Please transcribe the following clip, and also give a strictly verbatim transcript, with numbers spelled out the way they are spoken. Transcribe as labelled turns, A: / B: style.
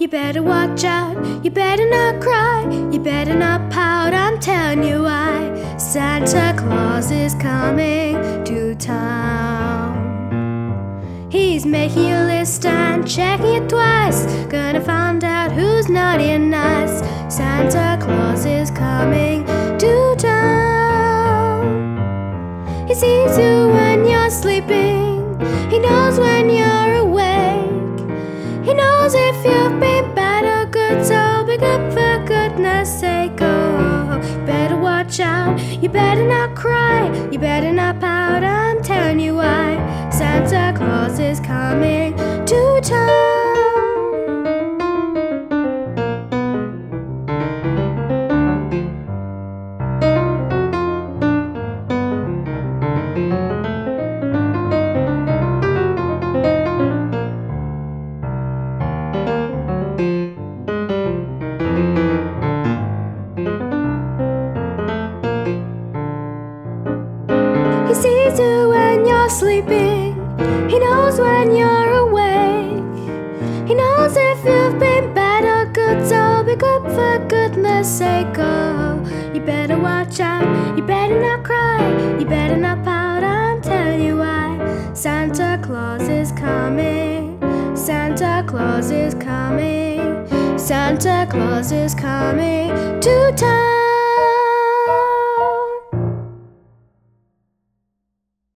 A: You better watch out, you better not cry, you better not pout, I'm telling you why. Santa Claus is coming to town. He's making a list and checking it twice, gonna find out who's naughty and nice. Santa Claus is coming to town. He sees you when you're sleeping, he knows when you're awake. He knows if you've been bad or good, so be good for goodness sake. Oh, you better watch out, you better not cry, you better not pout, I'm telling you why. Santa Claus is coming to town. He sees you when you're sleeping, he knows when you're awake. He knows if you've been bad or good, so be good for goodness sake. Oh, you better watch out, you better not cry, you better not pout, I'm telling you why. Santa Claus is coming, Santa Claus is coming, Santa Claus is coming to town.